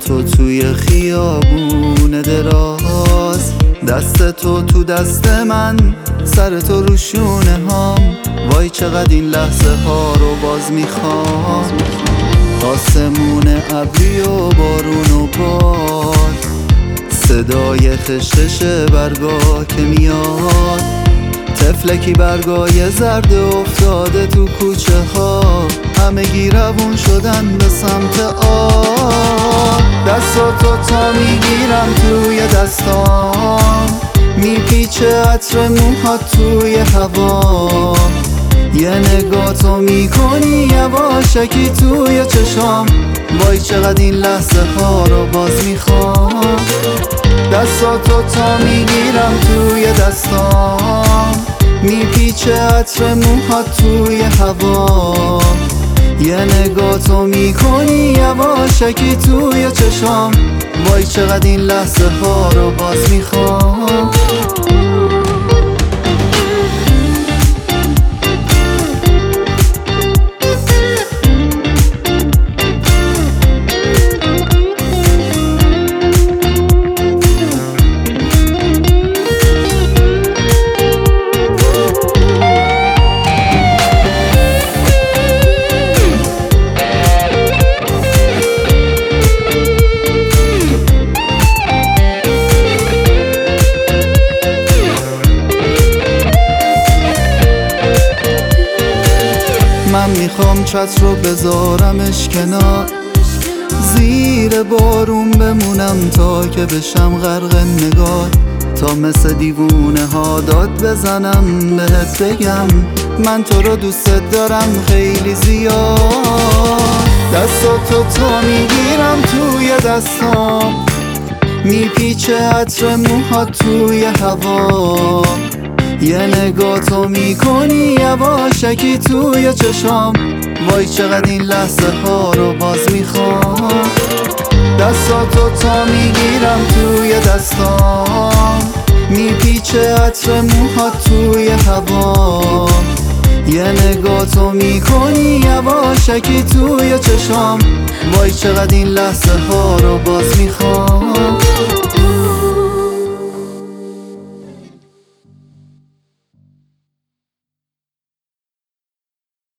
تو توی خیابون دراز، دست تو تو دست من، سر تو رو شونه هام. وای چقدر این لحظه ها رو باز میخوام. آسمون ابری و بارون و باد، صدای خشخش برگا که میاد. طفلکی برگای زرد افتاده تو کوچه ها، همه گیروون شدن به سمت آب. دستاتو تا میگیرم توی دستام، میپیچه عطر موهات توی هوا. یه نگاه تو میکنی یواشکی توی چشام. وای چقدر این لحظه ها رو باز میخوام. دستاتو تا میگیرم توی دستام، میپیچه عطر موهات توی هوا. یه نگاه تو میکنی یواشکی توی چشام. وای چقدر این لحظه ها رو باز میخوام. من میخوام چتر رو بذارمش کنار، زیر بارون بمونم تا که بشم غرق نگاه. تا مثل دیوونه ها داد بزنم بهت بگم من تو رو دوست دارم خیلی زیاد. دستاتو تا میگیرم توی دستام، میپیچه عطر موهات توی هوا. یه نگاه تو میکنی یواشکی توی چشام. وای چقدر این لحظه ها رو باز میخوام. دستاتو تا میگیرم توی دستام، میپیچه عطر موهات توی هوا. یه نگاه تو میکنی یواشکی توی چشام. وای چقدر این لحظه ها رو باز میخوام.